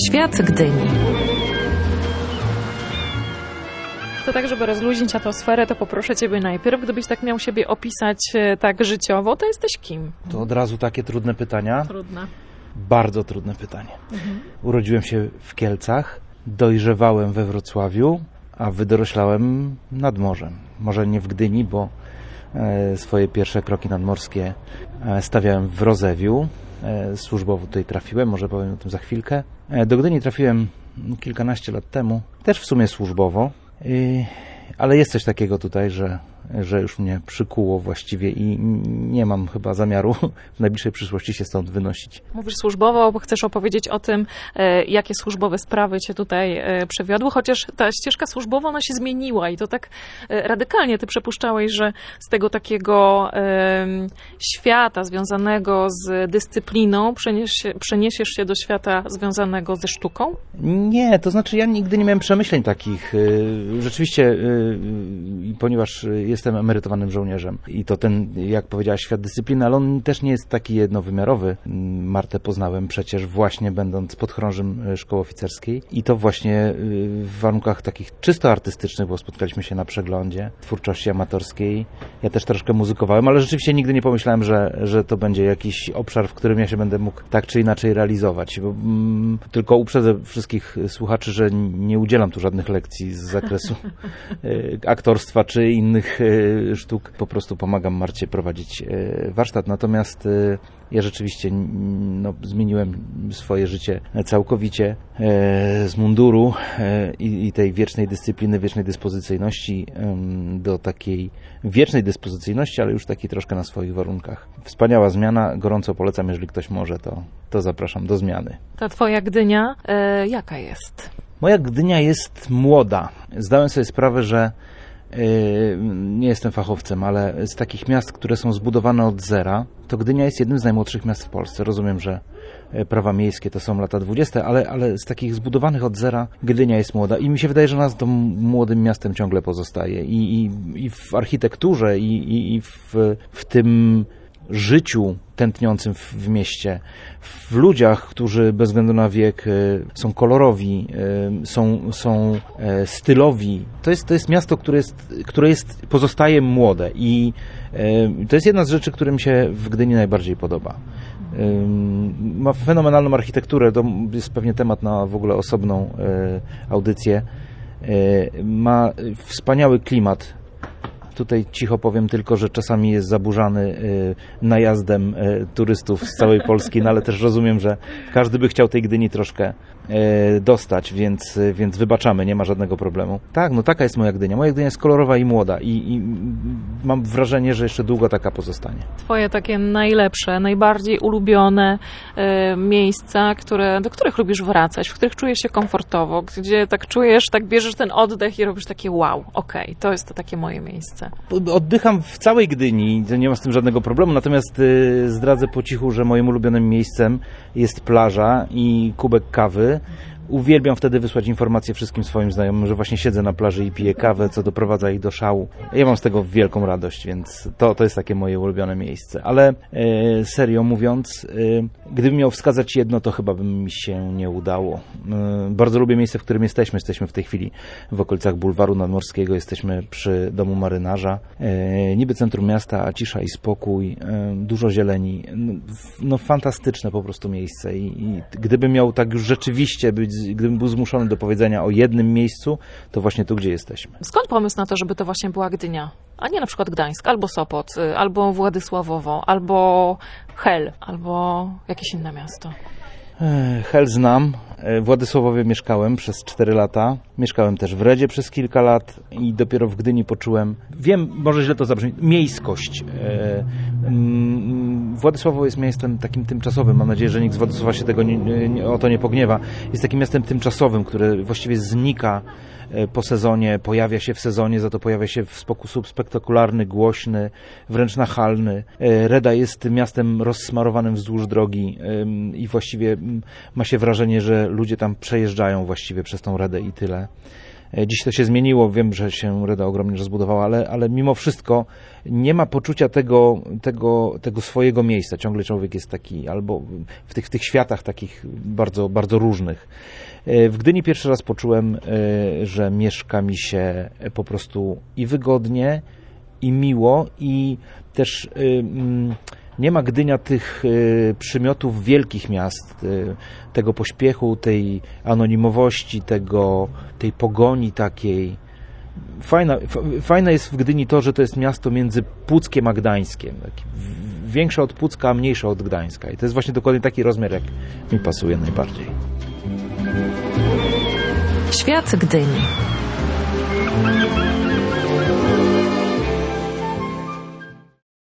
Świat Gdyni. To tak, żeby rozluźnić atmosferę, to poproszę Ciebie najpierw, gdybyś tak miał siebie opisać tak życiowo, to jesteś kim? To od razu takie trudne pytania. Trudne. Bardzo trudne pytanie. Urodziłem się w Kielcach, dojrzewałem we Wrocławiu, a wydoroślałem nad morzem. Może nie w Gdyni, bo swoje pierwsze kroki nadmorskie stawiałem w Rozewiu. Służbowo tutaj trafiłem, może powiem o tym za chwilkę. Do Gdyni trafiłem kilkanaście lat temu, też w sumie służbowo, ale jest coś takiego tutaj, że już mnie przykuło właściwie i nie mam chyba zamiaru w najbliższej przyszłości się stąd wynosić. Mówisz służbowo, bo chcesz opowiedzieć o tym, jakie służbowe sprawy Cię tutaj przewiodły, chociaż ta ścieżka służbowa, ona się zmieniła i to tak radykalnie Ty przepuszczałeś, że z tego takiego świata związanego z dyscypliną przeniesiesz się do świata związanego ze sztuką? Nie, to znaczy ja nigdy nie miałem przemyśleń takich. Rzeczywiście, ponieważ jestem emerytowanym żołnierzem i to ten, jak powiedziałaś, świat dyscypliny, ale on też nie jest taki jednowymiarowy. Martę poznałem przecież właśnie będąc podchorążym szkoły oficerskiej i to właśnie w warunkach takich czysto artystycznych, bo spotkaliśmy się na przeglądzie twórczości amatorskiej. Ja też troszkę muzykowałem, ale rzeczywiście nigdy nie pomyślałem, że to będzie jakiś obszar, w którym ja się będę mógł tak czy inaczej realizować. Bo, tylko uprzedzę wszystkich słuchaczy, że nie udzielam tu żadnych lekcji z zakresu aktorstwa czy innych sztuk. Po prostu pomagam Marcie prowadzić warsztat. Natomiast ja rzeczywiście zmieniłem swoje życie całkowicie z munduru i tej wiecznej dyscypliny, wiecznej dyspozycyjności do takiej wiecznej dyspozycyjności, ale już takiej troszkę na swoich warunkach. Wspaniała zmiana, gorąco polecam, jeżeli ktoś może, to zapraszam do zmiany. Ta Twoja Gdynia, jaka jest? Moja Gdynia jest młoda. Zdałem sobie sprawę, że nie jestem fachowcem, ale z takich miast, które są zbudowane od zera, to Gdynia jest jednym z najmłodszych miast w Polsce. Rozumiem, że prawa miejskie to są lata 20, ale z takich zbudowanych od zera Gdynia jest młoda i mi się wydaje, że nas to młodym miastem ciągle pozostaje. I w architekturze, i w tym życiu tętniącym w mieście, w ludziach, którzy bez względu na wiek są kolorowi, są stylowi. To jest miasto, które pozostaje młode i to jest jedna z rzeczy, która mi się w Gdyni najbardziej podoba. Ma fenomenalną architekturę, to jest pewnie temat na w ogóle osobną audycję. Ma wspaniały klimat. Tutaj cicho powiem tylko, że czasami jest zaburzany najazdem turystów z całej Polski, no ale też rozumiem, że każdy by chciał tej Gdyni troszkę dostać, więc wybaczamy, nie ma żadnego problemu. Tak, taka jest moja Gdynia. Moja Gdynia jest kolorowa i młoda i mam wrażenie, że jeszcze długo taka pozostanie. Twoje takie najlepsze, najbardziej ulubione miejsca, do których lubisz wracać, w których czujesz się komfortowo, gdzie tak czujesz, tak bierzesz ten oddech i robisz takie wow, okej, to jest to takie moje miejsce. Oddycham w całej Gdyni, nie ma z tym żadnego problemu, natomiast zdradzę po cichu, że moim ulubionym miejscem jest plaża i kubek kawy. Uwielbiam wtedy wysłać informacje wszystkim swoim znajomym, że właśnie siedzę na plaży i piję kawę, co doprowadza ich do szału. Ja mam z tego wielką radość, więc to jest takie moje ulubione miejsce. Ale serio mówiąc, gdybym miał wskazać jedno, to chyba by mi się nie udało. Bardzo lubię miejsce, w którym jesteśmy. Jesteśmy w tej chwili w okolicach Bulwaru Nadmorskiego, jesteśmy przy Domu Marynarza. Niby centrum miasta, a cisza i spokój, dużo zieleni. Fantastyczne po prostu miejsce. I gdybym miał tak już rzeczywiście być, gdybym był zmuszony do powiedzenia o jednym miejscu, to właśnie tu, gdzie jesteśmy. Skąd pomysł na to, żeby to właśnie była Gdynia, a nie na przykład Gdańsk, albo Sopot, albo Władysławowo, albo Hel, albo jakieś inne miasto? Hel znam. W Władysławowie mieszkałem przez 4 lata. Mieszkałem też w Redzie przez kilka lat i dopiero w Gdyni poczułem, wiem, może źle to zabrzmi, miejskość. Władysławowo jest miastem takim tymczasowym. Mam nadzieję, że nikt z Władysława się o to nie pogniewa. Jest takim miastem tymczasowym, które właściwie znika po sezonie, pojawia się w sezonie, za to pojawia się w sposób spektakularny, głośny, wręcz nachalny. Reda jest miastem rozsmarowanym wzdłuż drogi i właściwie ma się wrażenie, że ludzie tam przejeżdżają właściwie przez tą Redę i tyle. Dziś to się zmieniło, wiem, że się Ryda ogromnie rozbudowała, ale mimo wszystko nie ma poczucia tego swojego miejsca. Ciągle człowiek jest taki, albo w tych światach takich bardzo, bardzo różnych. W Gdyni pierwszy raz poczułem, że mieszka mi się po prostu i wygodnie, i miło, i też nie ma Gdynia tych przymiotów wielkich miast, tego pośpiechu, tej anonimowości, tej pogoni takiej. Fajne jest w Gdyni to, że to jest miasto między Puckiem a Gdańskiem. Większe od Pucka, a mniejsze od Gdańska. I to jest właśnie dokładnie taki rozmiar, jak mi pasuje najbardziej. Świat Gdyni.